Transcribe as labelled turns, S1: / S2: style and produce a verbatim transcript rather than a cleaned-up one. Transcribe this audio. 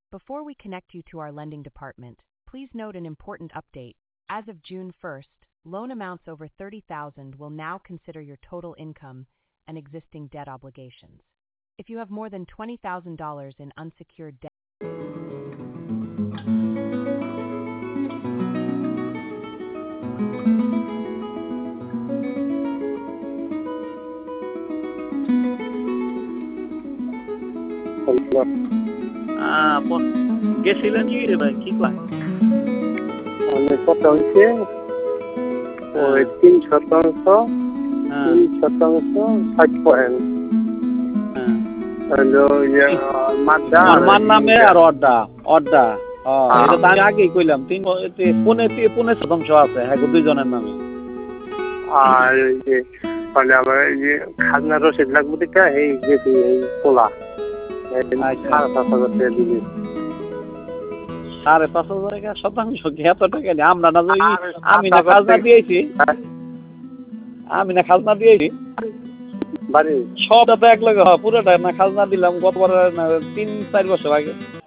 S1: Before we connect you to our lending department, please note an important update. As of June first, loan amounts over thirty thousand dollars will now consider your total income and existing debt obligations. If you have more than twenty thousand dollars in unsecured debt,
S2: গেছিলেন কি ভাই কি কয়
S3: অনেক কথা হয়েছে ওই তিন শতাংশ তিন শতাংশ ষাট পয়েন্ট
S2: আমার নামে আর অড্ডা অড্ডা এটা তো আমি আগেই কইলাম তিন পনে পনে শতাংশ আছে হ্যাঁ দুইজনের নামে।
S3: আর ওই যে মানে আমার এই যে খাজনা রসিদ লাগবে দেখা এই গেছি এই পোলা সাড়ে পাঁচ হাজার টাকা দিবি।
S2: সাড়ে পাঁচ হাজার টাকা শতাংশ কি এত টাকা নেই? আমরা না আমি না খাজনা দিয়েছি আমি না খাজনা দিয়েছি
S3: বাড়ি
S2: সবটা তো এক লগে হয় পুরোটা না খাজনা দিলাম গতবার তিন চার বছর আগে।